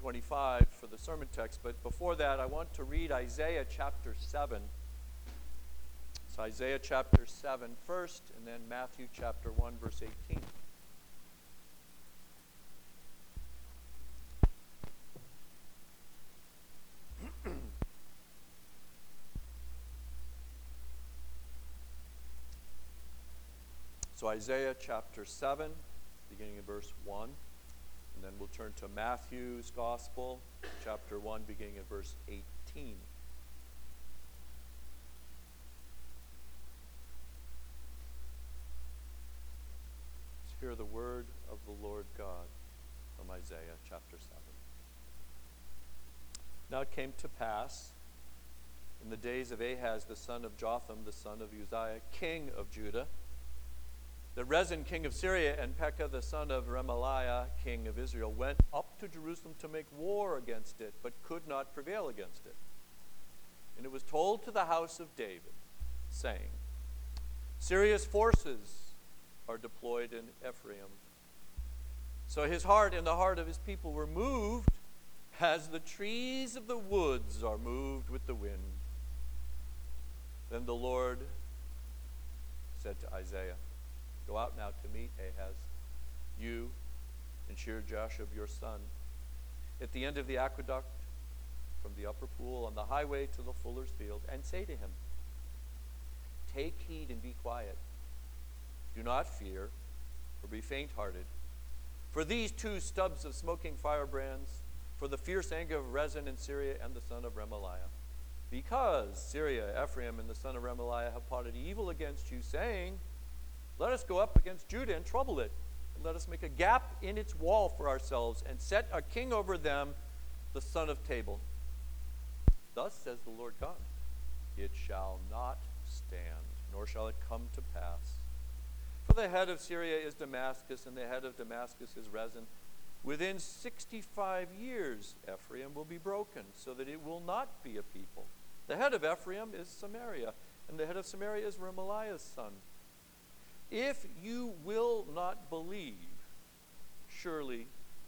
25 for the sermon text, but before that I want to read Isaiah chapter 7. So Isaiah chapter 7 first, and then Matthew chapter 1, verse 18. So Isaiah chapter 7, beginning in verse 1, and then we'll turn to Matthew's Gospel, chapter 1, beginning in verse 18. Let's hear the word of the Lord God from Isaiah chapter 7. Now it came to pass in the days of Ahaz the son of Jotham, the son of Uzziah, king of Judah, that Rezin, king of Syria, and Pekah, the son of Remaliah, king of Israel, went up to Jerusalem to make war against it, but could not prevail against it. And it was told to the house of David, saying, Syria's forces are deployed in Ephraim. So his heart and the heart of his people were moved, as the trees of the woods are moved with the wind. Then the Lord said to Isaiah, Go out now to meet Ahaz, you and Shear-Jashub your son, at the end of the aqueduct from the upper pool on the highway to the fuller's field, and say to him, Take heed and be quiet. Do not fear, or be faint-hearted. For these two stubs of smoking firebrands, for the fierce anger of Rezin in Syria and the son of Remaliah. Because Syria, Ephraim, and the son of Remaliah have plotted evil against you, saying, Let us go up against Judah and trouble it, and let us make a gap in its wall for ourselves, and set a king over them, the son of Tabal. Thus says the Lord God, It shall not stand, nor shall it come to pass. For the head of Syria is Damascus, and the head of Damascus is Rezin. Within 65 years Ephraim will be broken, so that it will not be a people. The head of Ephraim is Samaria, and the head of Samaria is Remaliah's son. If you will not believe, surely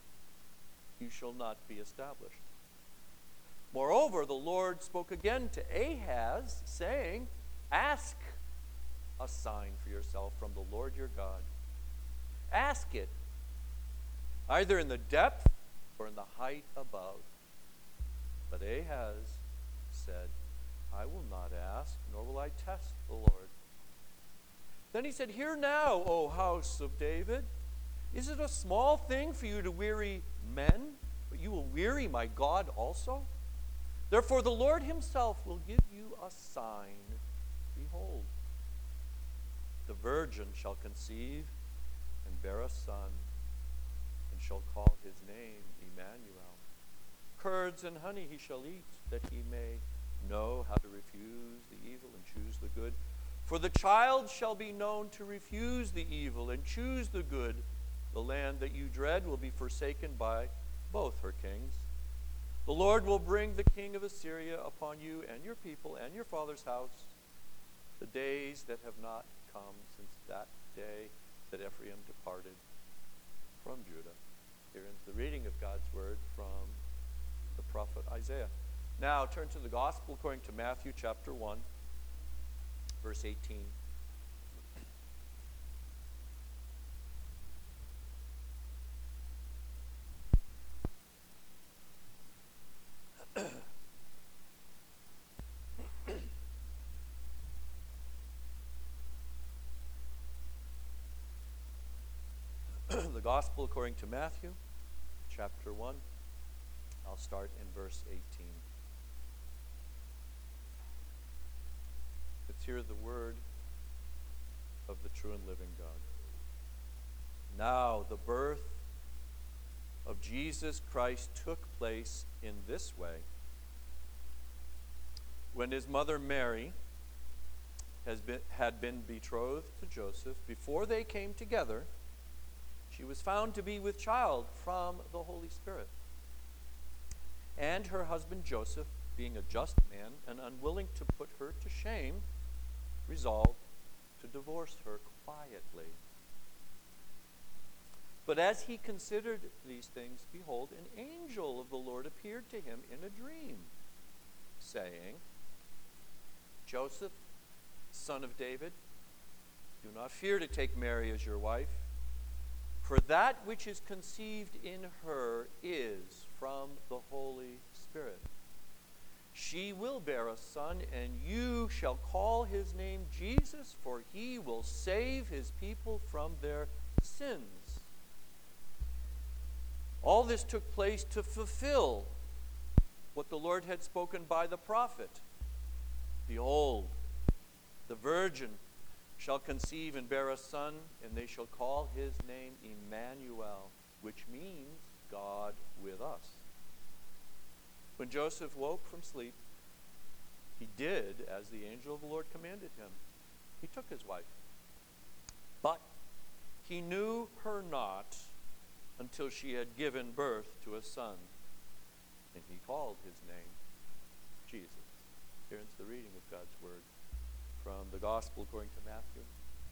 you shall not be established. Moreover, the Lord spoke again to Ahaz, saying, Ask a sign for yourself from the Lord your God. Ask it, either in the depth or in the height above. But Ahaz said, I will not ask, nor will I test the Lord. Then he said, Hear now, O house of David. Is it a small thing for you to weary men, but you will weary my God also? Therefore the Lord himself will give you a sign. Behold, the virgin shall conceive and bear a son, and shall call his name Emmanuel. Curds and honey he shall eat, that he may know how to refuse the evil and choose the good. For the child shall be known to refuse the evil and choose the good. The land that you dread will be forsaken by both her kings. The Lord will bring the king of Assyria upon you and your people and your father's house, the days that have not come since that day that Ephraim departed from Judah. Here ends the reading of God's word from the prophet Isaiah. Now turn to the gospel according to Matthew chapter 1. Verse 18. The Gospel according to Matthew, chapter 1. I'll start in verse 18. Let's hear the word of the true and living God. Now, the birth of Jesus Christ took place in this way. When his mother Mary had been betrothed to Joseph, before they came together, she was found to be with child from the Holy Spirit. And her husband Joseph, being a just man and unwilling to put her to shame, resolved to divorce her quietly. But as he considered these things, behold, an angel of the Lord appeared to him in a dream, saying, Joseph, son of David, do not fear to take Mary as your wife, for that which is conceived in her is from the Holy Spirit. She will bear a son, and you shall call his name Jesus, for he will save his people from their sins. All this took place to fulfill what the Lord had spoken by the prophet. Behold, the virgin shall conceive and bear a son, and they shall call his name Emmanuel, which means God with us. When Joseph woke from sleep, he did as the angel of the Lord commanded him. He took his wife. But he knew her not until she had given birth to a son, and he called his name Jesus. Here ends the reading of God's word from the Gospel according to Matthew.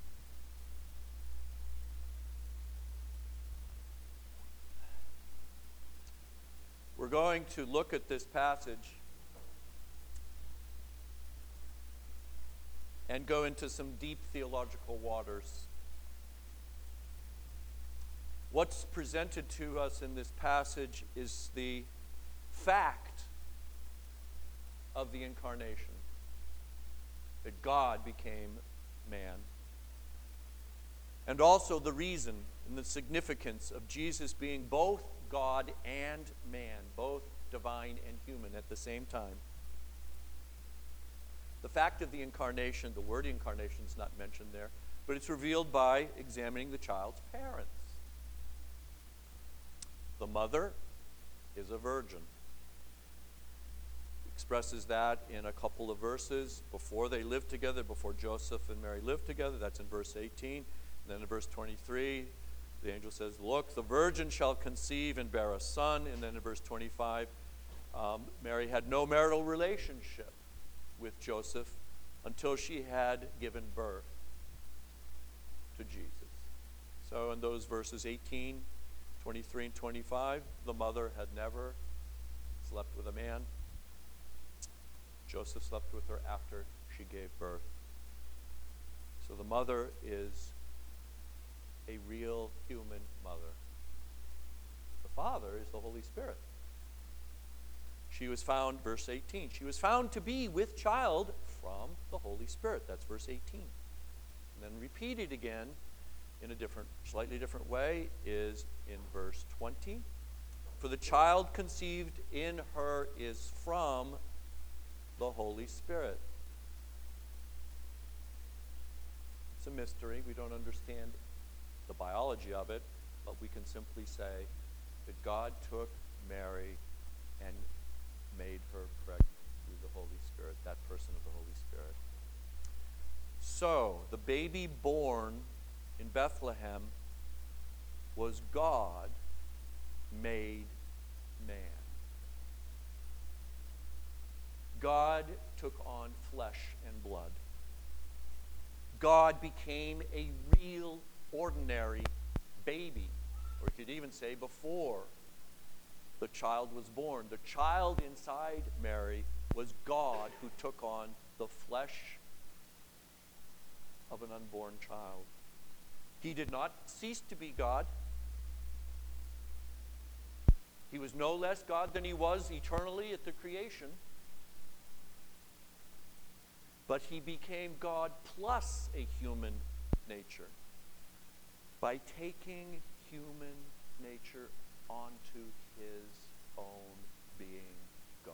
We're going to look at this passage and go into some deep theological waters. What's presented to us in this passage is the fact of the incarnation, that God became man, and also the reason and the significance of Jesus being both God and man, both divine and human at the same time. The fact of the incarnation, the word incarnation is not mentioned there, but it's revealed by examining the child's parents. The mother is a virgin. Expresses that in a couple of verses before they lived together, before Joseph and Mary lived together. That's in verse 18. And then in verse 23, the angel says, look, the virgin shall conceive and bear a son. And then in verse 25, Mary had no marital relationship with Joseph until she had given birth to Jesus. So in those verses 18, 23, and 25, the mother had never slept with a man. Joseph slept with her after she gave birth. So the mother is a real human mother. The father is the Holy Spirit. She was found, verse 18, she was found to be with child from the Holy Spirit. That's verse 18. And then repeated again in a slightly different way is in verse 20. For the child conceived in her is from the Holy Spirit. It's a mystery. We don't understand the biology of it, but we can simply say that God took Mary and made her pregnant through the Holy Spirit, that person of the Holy Spirit. So, the baby born in Bethlehem was God made man. God took on flesh and blood. God became a real, ordinary baby. Or you could even say before the child was born. The child inside Mary was God who took on the flesh of an unborn child. He did not cease to be God. He was no less God than he was eternally at the creation. But he became God plus a human nature by taking human nature onto his own being God.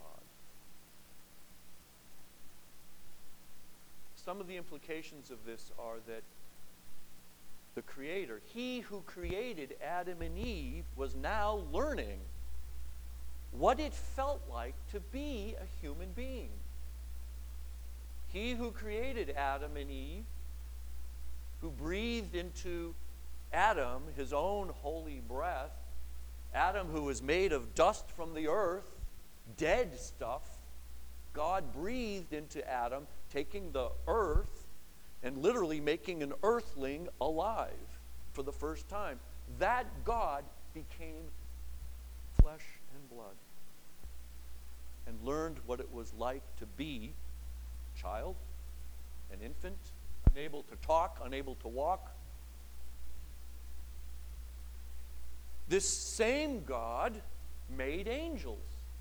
Some of the implications of this are that the Creator, he who created Adam and Eve, was now learning what it felt like to be a human being. He who created Adam and Eve, who breathed into Adam his own holy breath, Adam who was made of dust from the earth, dead stuff, God breathed into Adam, taking the earth and literally making an earthling alive for the first time. that God became flesh and blood and learned what it was like to be a child, an infant, unable to talk, unable to walk. This same God made angels.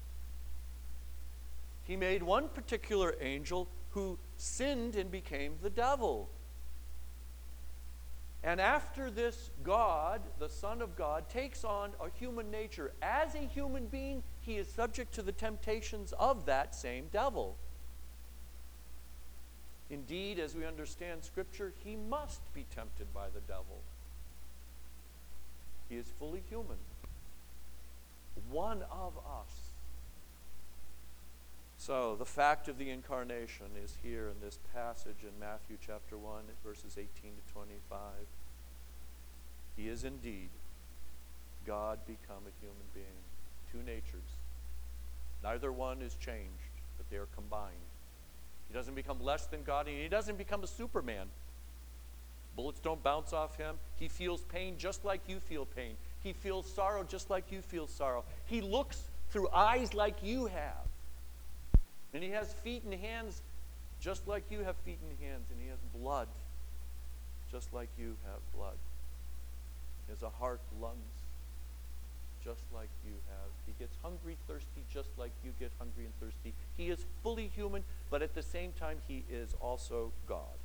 He made one particular angel who sinned and became the devil. And after this, God, the Son of God, takes on a human nature. As a human being, he is subject to the temptations of that same devil. Indeed, as we understand Scripture, he must be tempted by the devil. He is fully human, one of us. So, the fact of the incarnation is here in this passage in Matthew chapter 1, verses 18 to 25. He is indeed God become a human being. Two natures. Neither one is changed, but they are combined. He doesn't become less than God, and he doesn't become a Superman. Bullets don't bounce off him. He feels pain just like you feel pain. He feels sorrow just like you feel sorrow. He looks through eyes like you have. And he has feet and hands just like you have feet and hands. And he has blood just like you have blood. He has a heart, lungs, just like you have. He gets hungry, thirsty, just like you get hungry and thirsty. He is fully human, but at the same time, he is also God.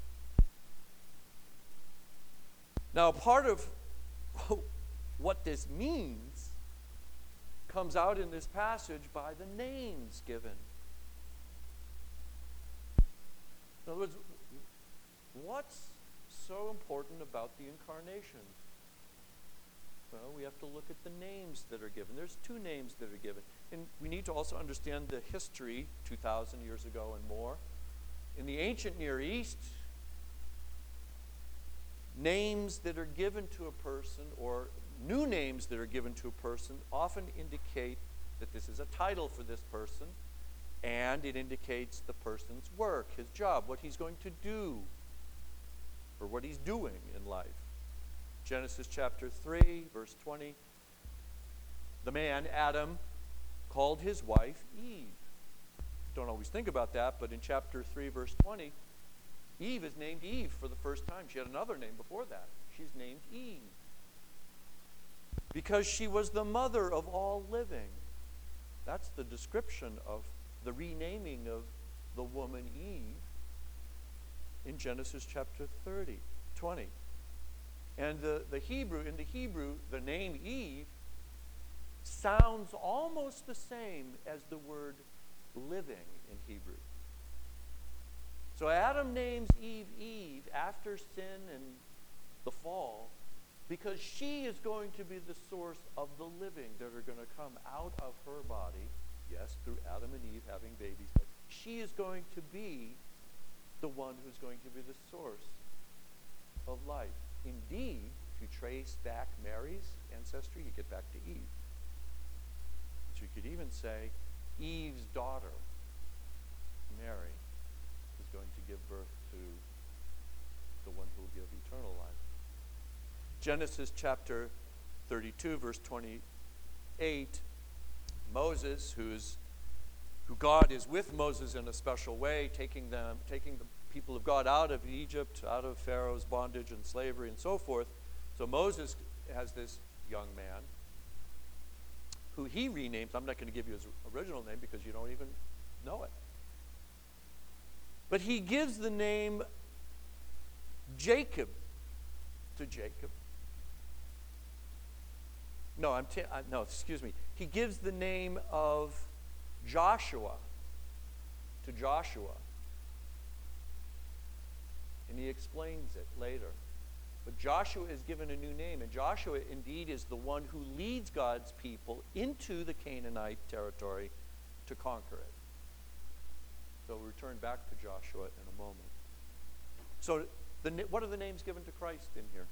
Now, part of what this means comes out in this passage by the names given. In other words, what's so important about the incarnation? Well, we have to look at the names that are given. There's two names that are given. And we need to also understand the history 2,000 years ago and more. In the ancient Near East, names that are given to a person, or new names that are given to a person, often indicate that this is a title for this person, and it indicates the person's work, his job, what he's going to do, or what he's doing in life. Genesis chapter 3, verse 20, the man, Adam, called his wife Eve. Don't always think about that, but in chapter 3, verse 20, Eve is named Eve for the first time. She had another name before that. She's named Eve because she was the mother of all living. That's the description of the renaming of the woman Eve in Genesis chapter 20. And in the Hebrew, the name Eve sounds almost the same as the word living in Hebrew. So Adam names Eve Eve after sin and the fall because she is going to be the source of the living that are going to come out of her body. Yes, through Adam and Eve having babies, but she is going to be the one who's going to be the source of life. Indeed, if you trace back Mary's ancestry, you get back to Eve. So you could even say Eve's daughter, Mary, is going to give birth to the one who will give eternal life. Genesis chapter 32, verse 28, Moses, who God is with Moses in a special way, taking the people of God out of Egypt, out of Pharaoh's bondage and slavery and so forth. So Moses has this young man who he renames. I'm not going to give you his original name because you don't even know it. But he gives the name Jacob to Jacob. Excuse me. He gives the name of Joshua to Joshua. And he explains it later. But Joshua is given a new name, and Joshua indeed is the one who leads God's people into the Canaanite territory to conquer it. So we'll return back to Joshua in a moment. So what are the names given to Christ in here?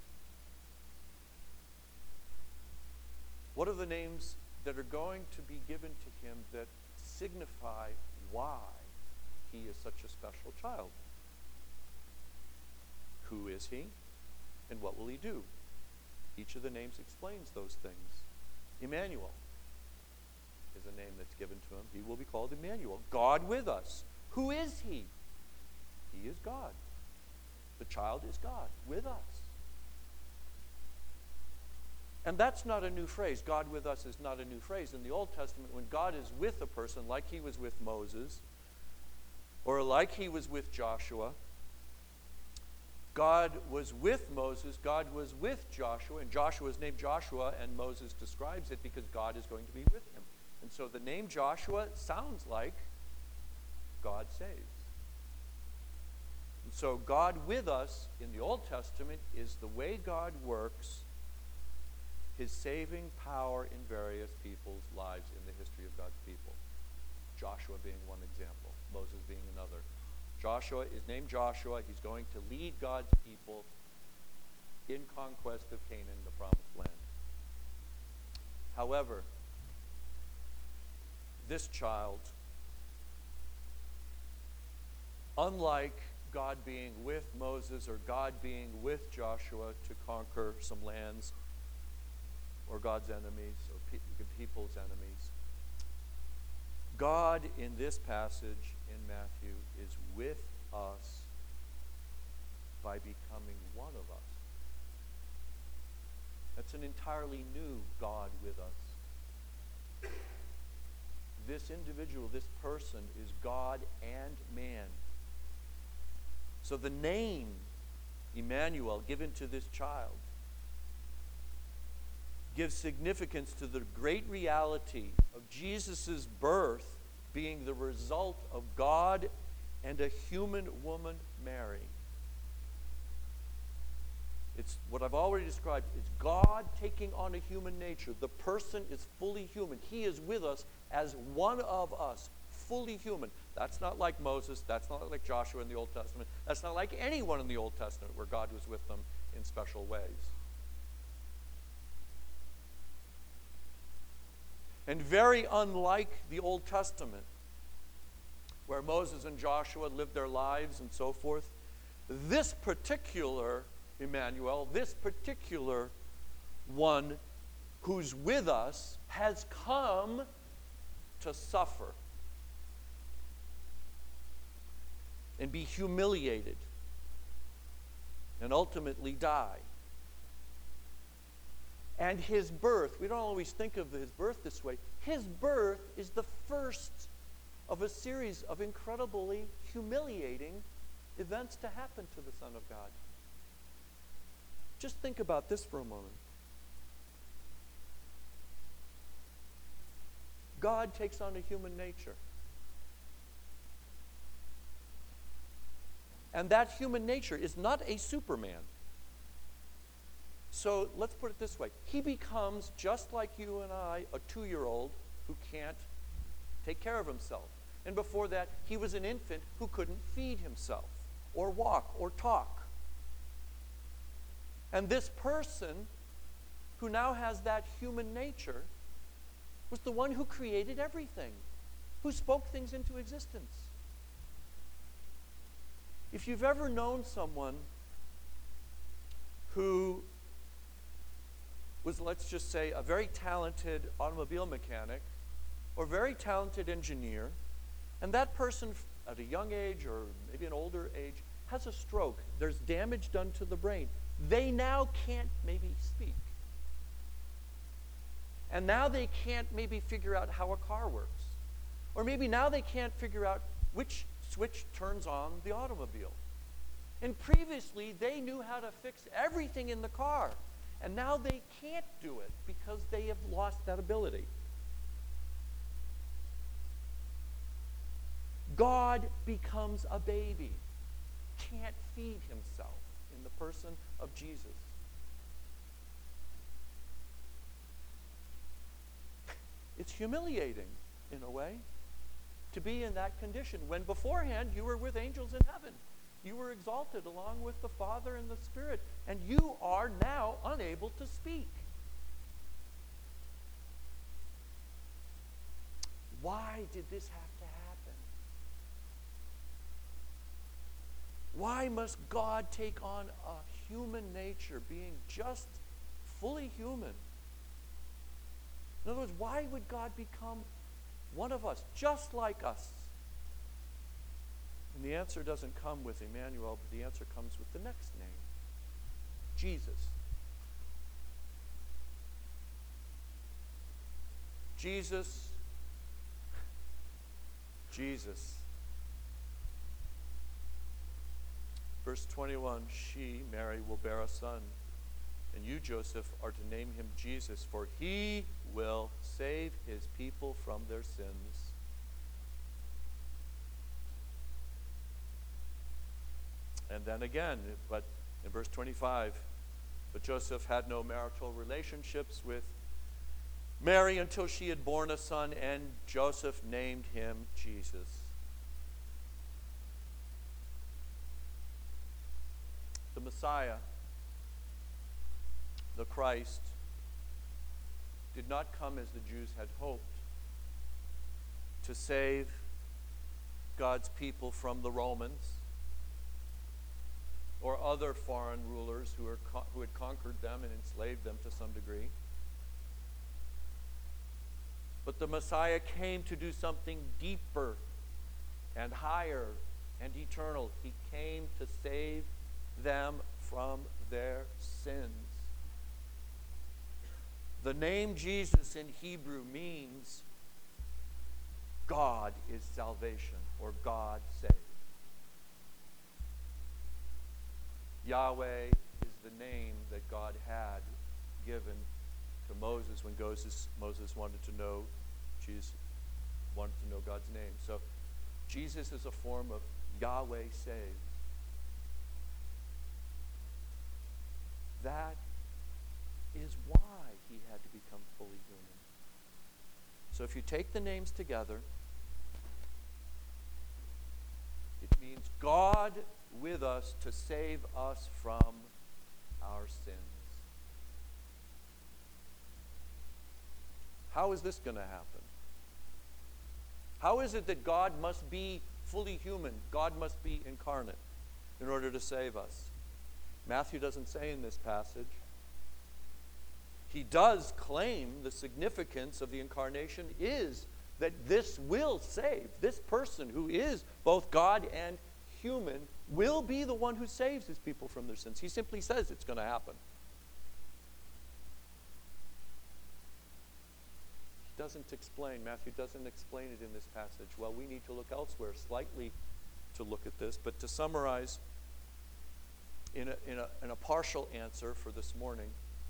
What are the names that are going to be given to him that signify why he is such a special child? Who is he? And what will he do? Each of the names explains those things. Emmanuel is a name that's given to him. He will be called Emmanuel, God with us. Who is he? He is God. The child is God with us. And that's not a new phrase. God with us is not a new phrase. In the Old Testament, when God is with a person, like he was with Moses, or like he was with Joshua, God was with Moses, God was with Joshua, and Joshua is named Joshua, and Moses describes it because God is going to be with him. And so the name Joshua sounds like God saves. And so God with us in the Old Testament is the way God works his saving power in various people's lives in the history of God's people. Joshua being one example, Moses being another. Joshua is named Joshua. He's going to lead God's people in conquest of Canaan, the promised land. However, this child, unlike God being with Moses or God being with Joshua to conquer some lands or God's enemies or people's enemies, God in this passage in Matthew is with us by becoming one of us. That's an entirely new God with us. This individual, this person is God and man. So the name Emmanuel given to this child gives significance to the great reality of Jesus' birth being the result of God and a human woman, Mary. It's what I've already described. It's God taking on a human nature. The person is fully human. He is with us as one of us, fully human. That's not like Moses. That's not like Joshua in the Old Testament. That's not like anyone in the Old Testament where God was with them in special ways. And very unlike the Old Testament, where Moses and Joshua lived their lives and so forth, this particular Emmanuel, this particular one who's with us, has come to suffer and be humiliated and ultimately die. And his birth, we don't always think of his birth this way. His birth is the first of a series of incredibly humiliating events to happen to the Son of God. Just think about this for a moment. God takes on a human nature. And that human nature is not a Superman. So let's put it this way. He becomes, just like you and I, a 2-year-old who can't take care of himself. And before that, he was an infant who couldn't feed himself or walk or talk. And this person who now has that human nature was the one who created everything, who spoke things into existence. If you've ever known someone who was, let's just say, a very talented automobile mechanic or very talented engineer, and that person at a young age or maybe an older age has a stroke, there's damage done to the brain, they now can't maybe speak. And now they can't maybe figure out how a car works. Or maybe now they can't figure out which switch turns on the automobile. And previously, they knew how to fix everything in the car. And now they can't do it because they have lost that ability. God becomes a baby, can't feed himself in the person of Jesus. It's humiliating, in a way, to be in that condition when beforehand you were with angels in heaven. You were exalted along with the Father and the Spirit, and you are now unable to speak. Why did this have to happen? Why must God take on a human nature, being just fully human. In other words, why would God become one of us, just like us? And the answer doesn't come with Emmanuel, but the answer comes with the next name, Jesus. Jesus. Jesus. Verse 21, she, Mary, will bear a son, and you, Joseph, are to name him Jesus, for he will save his people from their sins. And then again, but in verse 25, but Joseph had no marital relationships with Mary until she had borne a son, and Joseph named him Jesus. The Messiah, the Christ, did not come as the Jews had hoped to save God's people from the Romans or other foreign rulers who had conquered them and enslaved them to some degree. But the Messiah came to do something deeper and higher and eternal. He came to save them from their sins. The name Jesus in Hebrew means God is salvation, or God saves. Yahweh is the name that God had given to Moses when Moses wanted to know God's name. So Jesus is a form of Yahweh saves. That is why he had to become fully human. So if you take the names together, it means God with us to save us from our sins. How is this going to happen? How is it that God must be fully human? God must be incarnate in order to save us. Matthew doesn't say in this passage. He does claim the significance of the incarnation is that this will save. This person who is both God and human will be the one who saves his people from their sins. He simply says it's going to happen. He doesn't explain. Matthew doesn't explain it in this passage. Well, we need to look elsewhere slightly to look at this. But to summarize in a partial answer for this morning,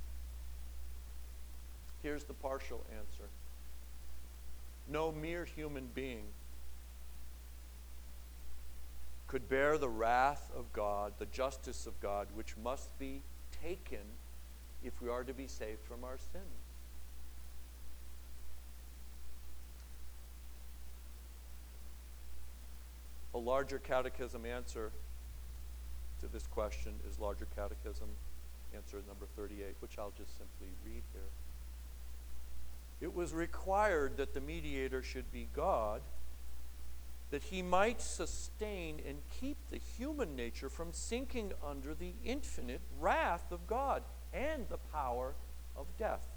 here's the partial answer. No mere human being could bear the wrath of God, the justice of God, which must be taken if we are to be saved from our sins. A larger catechism answer to this question is Larger Catechism answer number 38, which I'll just simply read here. It was required that the mediator should be God, that he might sustain and keep the human nature from sinking under the infinite wrath of God and the power of death.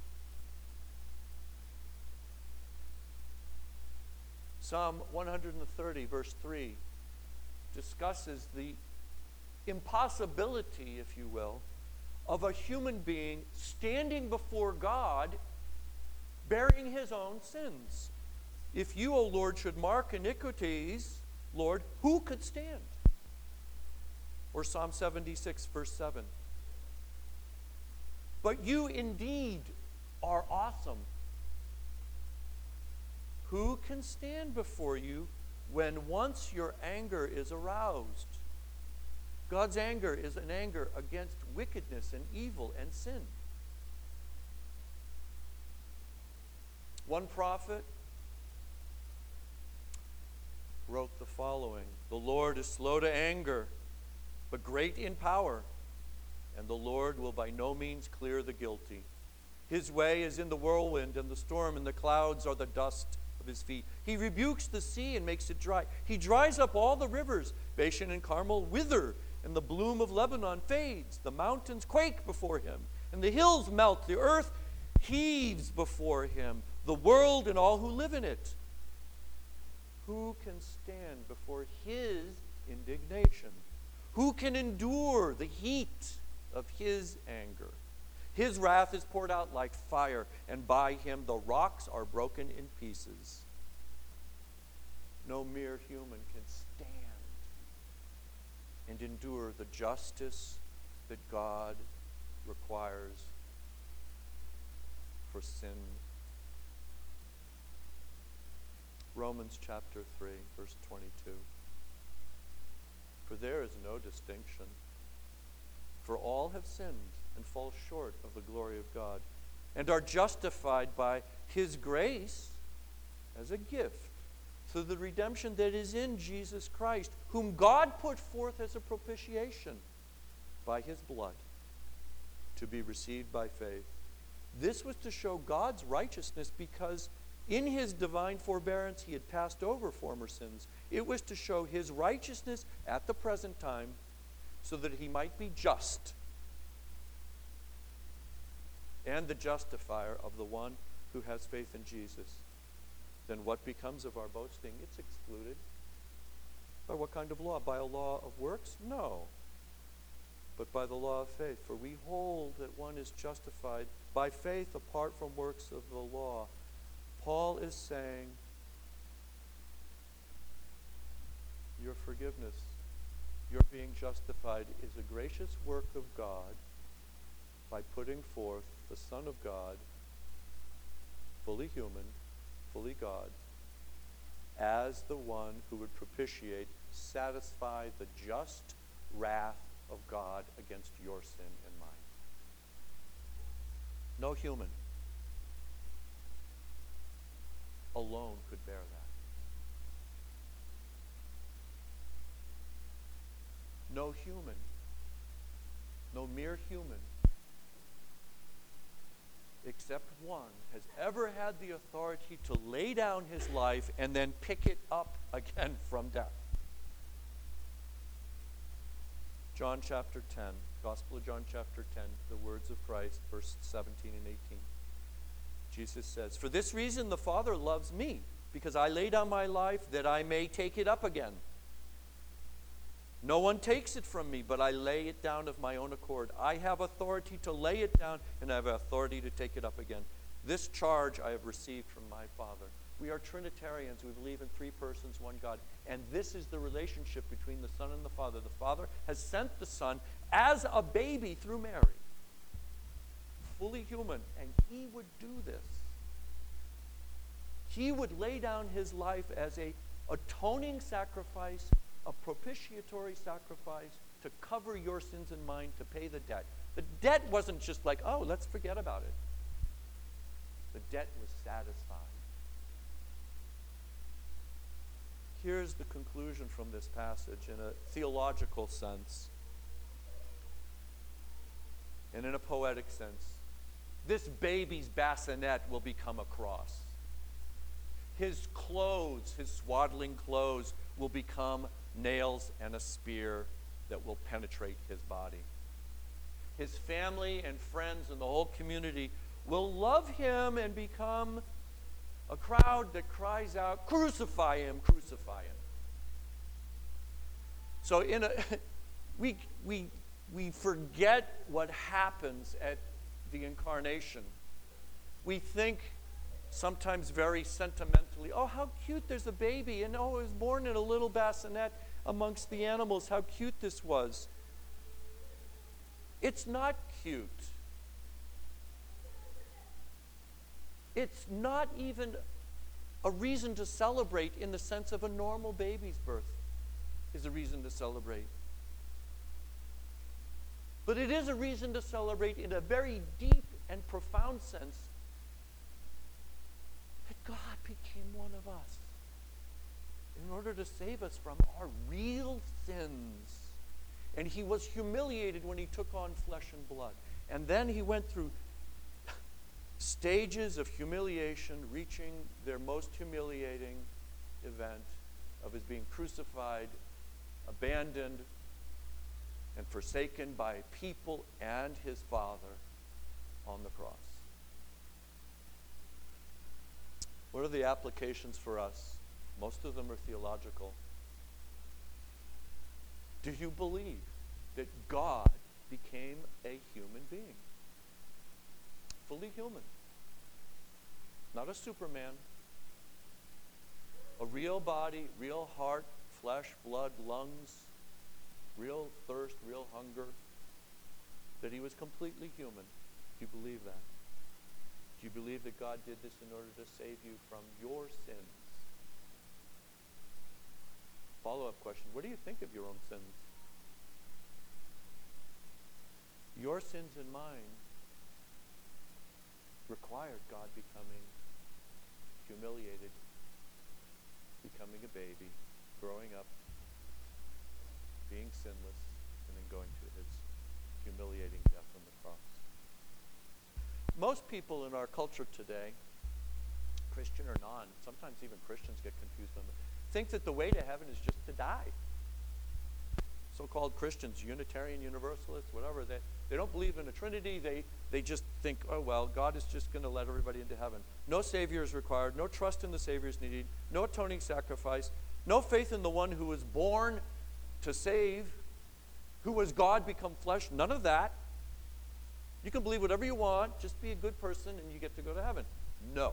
Psalm 130, verse 3, discusses the impossibility, if you will, of a human being standing before God bearing his own sins. If you, O Lord, should mark iniquities, Lord, who could stand? Or Psalm 76, verse 7. But you indeed are awesome. Who can stand before you when once your anger is aroused? God's anger is an anger against wickedness and evil and sin. One prophet wrote the following: the Lord is slow to anger, but great in power, and the Lord will by no means clear the guilty. His way is in the whirlwind and the storm, and the clouds are the dust of his feet. He rebukes the sea and makes it dry. He dries up all the rivers. Bashan and Carmel wither, and the bloom of Lebanon fades. The mountains quake before him, and the hills melt. The earth heaves before him, the world and all who live in it. Who can stand before his indignation? Who can endure the heat of his anger? His wrath is poured out like fire, and by him the rocks are broken in pieces. No mere human can stand and endure the justice that God requires for sin. Romans chapter 3, verse 22. For there is no distinction, for all have sinned and fall short of the glory of God, and are justified by his grace as a gift through the redemption that is in Jesus Christ, whom God put forth as a propitiation by his blood, to be received by faith. This was to show God's righteousness, because in his divine forbearance he had passed over former sins. It was to show his righteousness at the present time, so that he might be just and the justifier of the one who has faith in Jesus. Then what becomes of our boasting? It's excluded. By what kind of law? By a law of works? No. But by the law of faith. For we hold that one is justified by faith apart from works of the law. Paul is saying, your forgiveness, your being justified, is a gracious work of God by putting forth the Son of God, fully human, fully God, as the one who would propitiate, satisfy the just wrath of God against your sin and mine. No human alone could bear that. No human, no mere human, except one, has ever had the authority to lay down his life and then pick it up again from death. John chapter 10, Gospel of John chapter 10, the words of Christ, verse 17 and 18. Jesus says, "For this reason the Father loves me, because I lay down my life that I may take it up again. No one takes it from me, but I lay it down of my own accord. I have authority to lay it down, and I have authority to take it up again. This charge I have received from my Father." We are Trinitarians. We believe in three persons, one God. And this is the relationship between the Son and the Father. The Father has sent the Son as a baby through Mary, fully human, and he would do this. He would lay down his life as a atoning sacrifice, a propitiatory sacrifice to cover your sins and mine, to pay the debt. The debt wasn't just like, oh, let's forget about it. The debt was satisfied. Here's the conclusion from this passage in a theological sense and in a poetic sense. This baby's bassinet will become a cross. His clothes, his swaddling clothes, will become nails and a spear that will penetrate his body. His family and friends and the whole community will love him and become a crowd that cries out, "Crucify him, crucify him." So we forget what happens at the incarnation. We think sometimes very sentimentally, oh, how cute, there's a baby, and oh, it was born in a little bassinet amongst the animals, how cute this was. It's not cute. It's not even a reason to celebrate in the sense of a normal baby's birth is a reason to celebrate. But it is a reason to celebrate in a very deep and profound sense that God became one of us in order to save us from our real sins. And he was humiliated when he took on flesh and blood. And then he went through stages of humiliation, reaching their most humiliating event of his being crucified, abandoned, and forsaken by people and his Father. on the cross. What are the applications for us? Most of them are theological. Do you believe that God became a human being? Fully human. Not a Superman. A real body, real heart, flesh, blood, lungs, real thirst, real hunger. That he was completely human. Do you believe that? Do you believe that God did this in order to save you from your sins? Follow-up question, what do you think of your own sins? Your sins and mine required God becoming humiliated, becoming a baby, growing up, being sinless, and then going to his humiliating death on the cross. Most people in our culture today, Christian or non, sometimes even Christians get confused on it, think that the way to heaven is just to die. So-called Christians, Unitarian Universalists, whatever, they don't believe in a Trinity. They just think, oh, well, God is just going to let everybody into heaven. No Savior is required. No trust in the Savior is needed. No atoning sacrifice. No faith in the one who was born to save, who was God become flesh. None of that. You can believe whatever you want. Just be a good person and you get to go to heaven. No.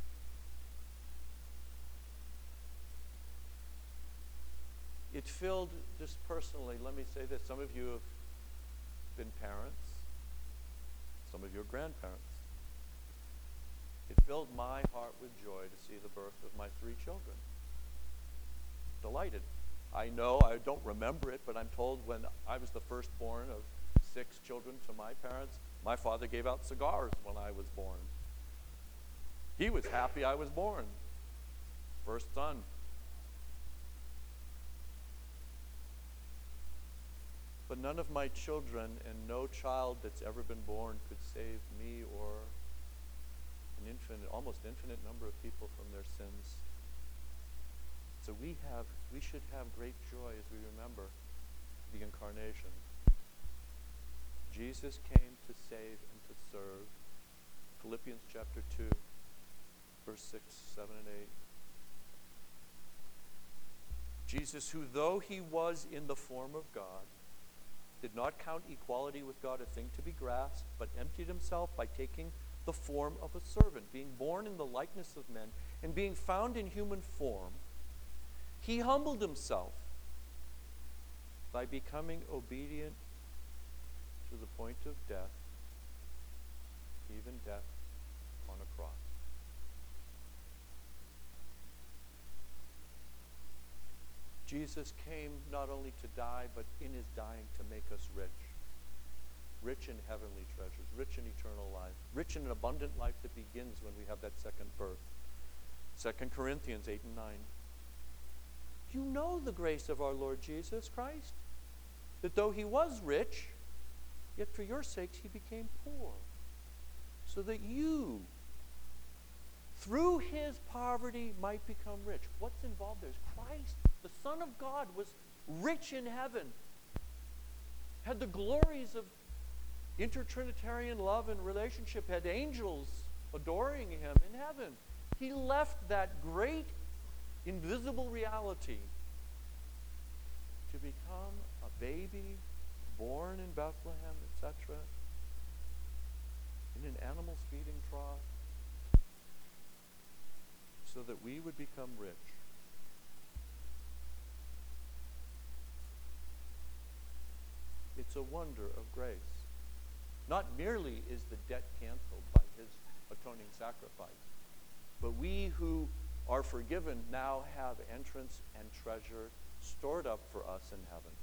It filled, just personally, let me say this. Some of you have been parents. Some of you are grandparents. It filled my heart with joy to see the birth of my 3 children. Delighted. I know, I don't remember it, but I'm told when I was the firstborn of 6 children to my parents, my father gave out cigars when I was born. He was happy I was born. First son. But none of my children and no child that's ever been born could save me or an almost infinite number of people from their sins. So we should have great joy as we remember the incarnation. Jesus came to save and to serve. Philippians chapter 2, verse 6, 7, and 8. Jesus, who though he was in the form of God, did not count equality with God a thing to be grasped, but emptied himself by taking the form of a servant, being born in the likeness of men, and being found in human form, he humbled himself by becoming obedient to the point of death, even death on a cross. Jesus came not only to die, but in his dying to make us rich. Rich in heavenly treasures, rich in eternal life, rich in an abundant life that begins when we have that second birth. 2 Corinthians 8 and 9. You know the grace of our Lord Jesus Christ, that though he was rich, yet for your sakes he became poor, so that you, through his poverty, might become rich. What's involved there is Christ, the Son of God, was rich in heaven, had the glories of intertrinitarian love and relationship, had angels adoring him in heaven. He left that great invisible reality to become a baby born in Bethlehem, etc., in an animal's feeding trough, so that we would become rich. It's a wonder of grace. Not merely is the debt canceled by his atoning sacrifice, but we who are forgiven now have entrance and treasure stored up for us in heaven.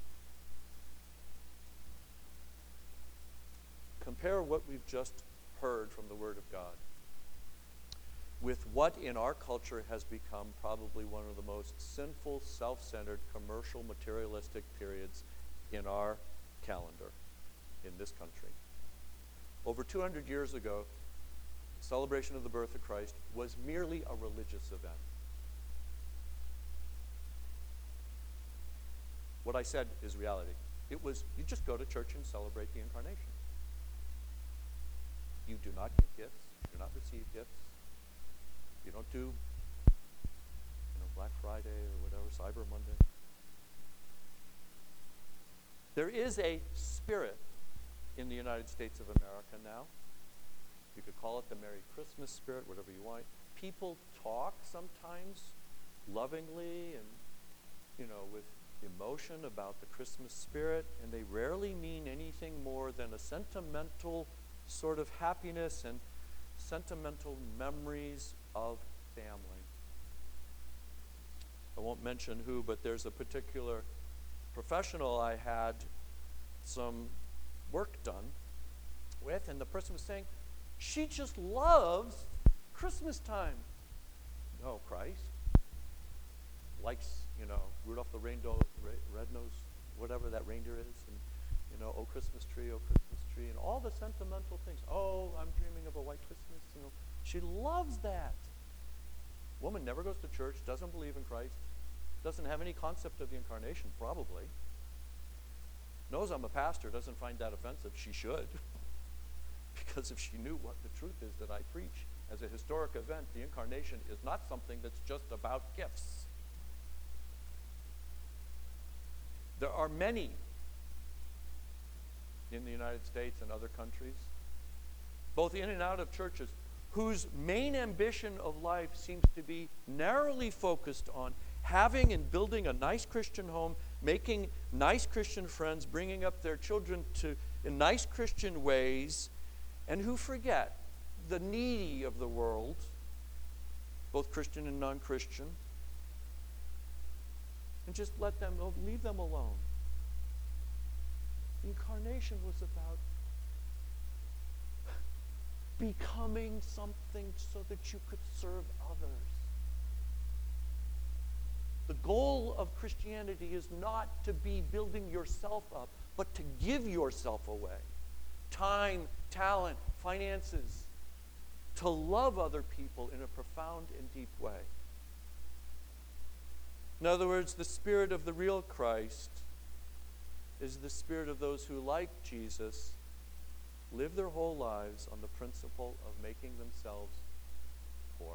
Compare what we've just heard from the Word of God with what in our culture has become probably one of the most sinful, self-centered, commercial, materialistic periods in our calendar in this country. Over 200 years ago, the celebration of the birth of Christ was merely a religious event. What I said is reality. It was, you just go to church and celebrate the incarnation. You do not give gifts. You do not receive gifts. You don't do, Black Friday or whatever, Cyber Monday. There is a spirit in the United States of America now. You could call it the Merry Christmas spirit, whatever you want. People talk sometimes lovingly and, with emotion about the Christmas spirit, and they rarely mean anything more than a sentimental sort of happiness and sentimental memories of family. I won't mention who, but there's a particular professional I had some work done with, and the person was saying, she just loves Christmas time. No, Christ likes, Rudolph the Red-Nosed, whatever that reindeer is, and, oh, Christmas tree, and all the sentimental things. Oh, I'm dreaming of a white Christmas, She loves that. Woman never goes to church, doesn't believe in Christ, doesn't have any concept of the incarnation, probably. Knows I'm a pastor, doesn't find that offensive. She should. Because if she knew what the truth is that I preach as a historic event, the incarnation is not something that's just about gifts. There are many in the United States and other countries, both in and out of churches, whose main ambition of life seems to be narrowly focused on having and building a nice Christian home, making nice Christian friends, bringing up their children in nice Christian ways, and who forget the needy of the world, both Christian and non-Christian, and just leave them alone. Incarnation was about becoming something so that you could serve others. The goal of Christianity is not to be building yourself up, but to give yourself away. Time, talent, finances, to love other people in a profound and deep way. In other words, the spirit of the real Christ is the spirit of those who, like Jesus, live their whole lives on the principle of making themselves poor.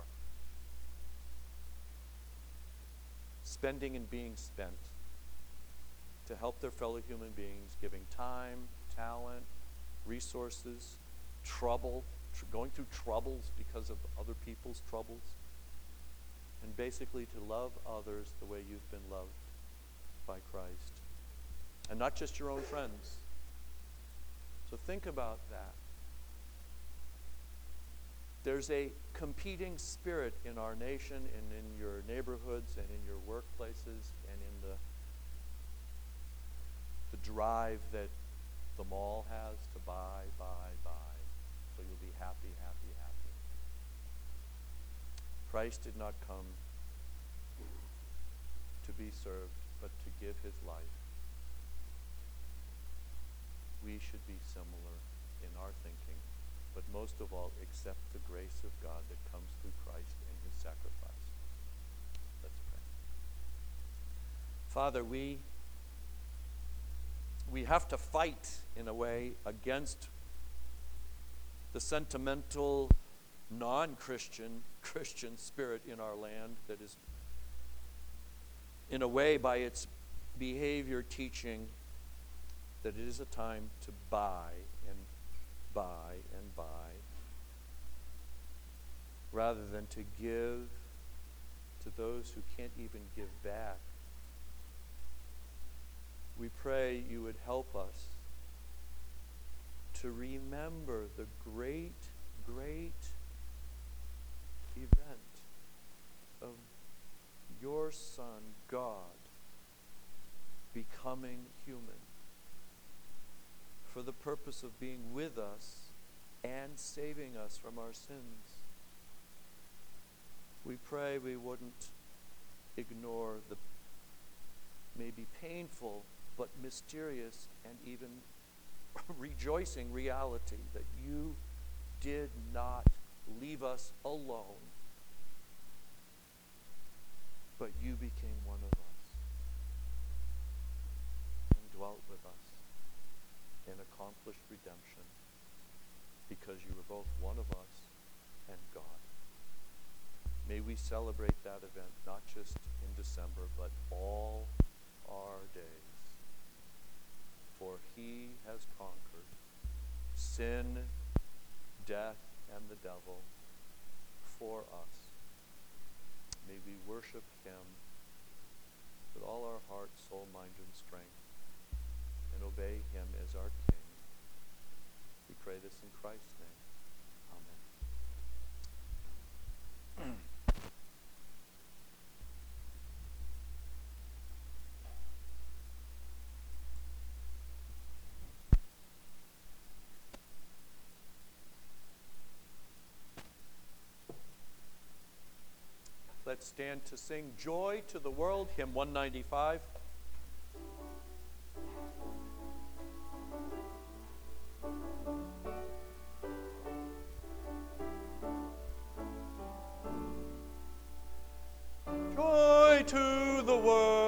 Spending and being spent to help their fellow human beings, giving time, talent, resources, trouble, going through troubles because of other people's troubles, and basically to love others the way you've been loved by Christ. And not just your own friends. So think about that. There's a competing spirit in our nation and in your neighborhoods and in your workplaces and in the drive that the mall has to buy. So you'll be happy. Christ did not come to be served, but to give his life. We should be similar in our thinking, but most of all, accept the grace of God that comes through Christ and his sacrifice. Let's pray. Father, we have to fight, in a way, against the sentimental, non-Christian, Christian spirit in our land that is, in a way, by its behavior, teaching that it is a time to buy and buy and buy, rather than to give to those who can't even give back. We pray you would help us to remember the great, great event of your Son, God, becoming human for the purpose of being with us and saving us from our sins. We pray we wouldn't ignore the maybe painful but mysterious and even rejoicing reality that you did not leave us alone, but you became one of us and dwelt with us in accomplished redemption. because you were both one of us and God. May we celebrate that event, not just in December, but all our days. For he has conquered sin, death, and the devil for us. May we worship him with all our heart, soul, mind, and strength, and obey him as our King. We pray this in Christ's name. Amen. Let's stand to sing Joy to the World, hymn 195. Joy to the world.